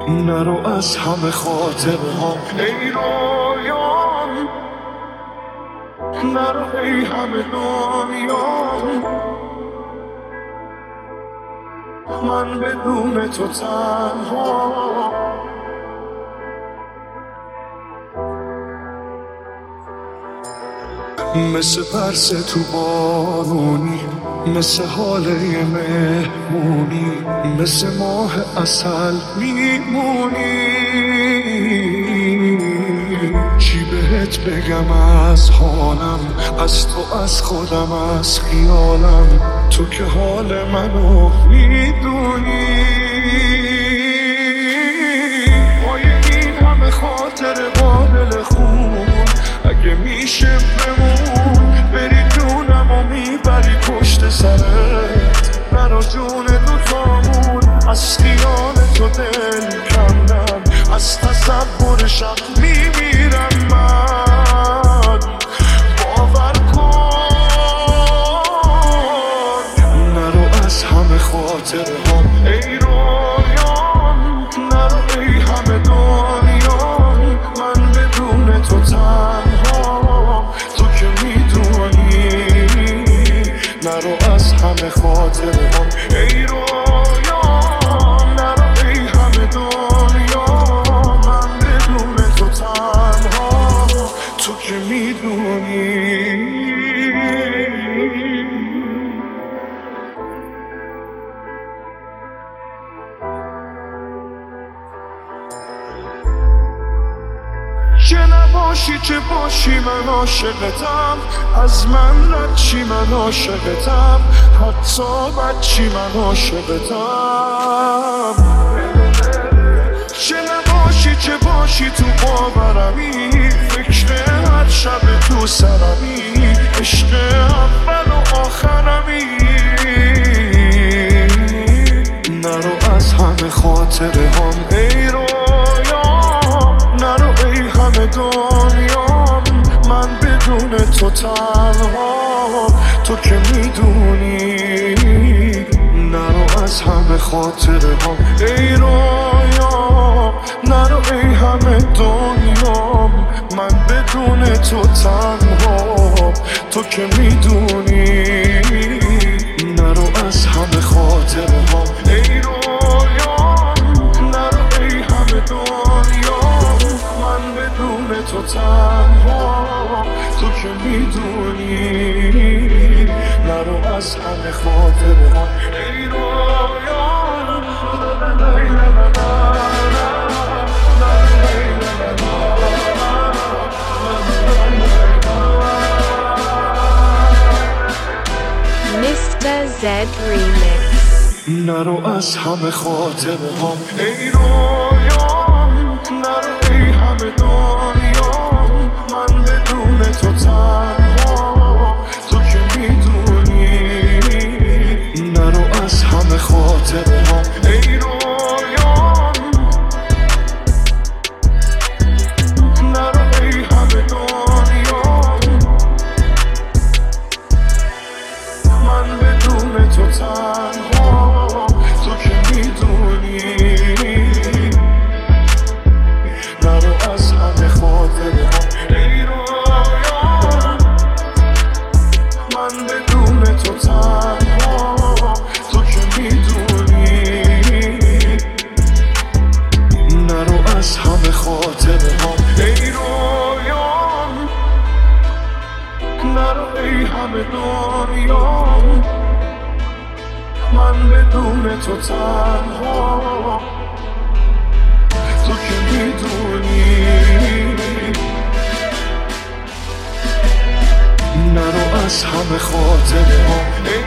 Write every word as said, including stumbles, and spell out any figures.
نرو از همه خاطره ها ای رویان، نرو ای همه دنیا، من بدون تو تنها. مثل برس تو بارونی، مثل حاله مهمونی، مثل ماه عسل میمونی. چی بهت بگم از حالم، از تو، از خودم، از خیالم، تو که حال منو میدونی. پای این همه خاطر با دل خون، اگه میشه بمون، بری جونم و میبری پشت سرت. من و جون دوتامون از خیال تو دل کندم، از تصورشم میمیرم من. باور کن نرو از همه خاطره هم ای رویان، نرو ای همه دنیا، من بدون تو تنها. تو که میدونی نرو از همه خاطره هم ای رویان، نرو ای همه دنیا، من بدون تو تنها. تو که میدونی چه نباشی چه باشی من عاشقتم، از من رد چی من عاشقتم، حتی بد چی من عاشقتم. چه نباشی چه باشی تو باورمی، فکر هر شب تو سرمی، عشق اول و آخرمی. نرو از همه خاطره هم ای رویان، نرو ای همه دنیام، من بدون تو تنها. تو که میدونی نرو از همه خاطره ها ای رویان، نرو ای همه دنیام، من بدون تو تنها. تو که میدونی نرو از همه خاطره ها ای رویان، نرو ای همه دنیا، من بدون تو تنها. تو که میدونی نرو از همه خاطره ها ای رویان. میستر زد Remix. نرو از همه خاطره ها ای رویان، نرو ای همه دنیا، من بدون تو تنها. تو که میدونی نرو از همه خاطره ها ای رویان، نرو ای همه دنیا، من بدون تو تنها. تو که میدونی نرو از همه خاطره ها ای رویان، من بدون تو تنها. تو که میدونی نرو از همه خاطره ها ای رویان، نرو ای همه دنیا، من بدون تو تنها. تو که میدونی نرو از همه خاطره ها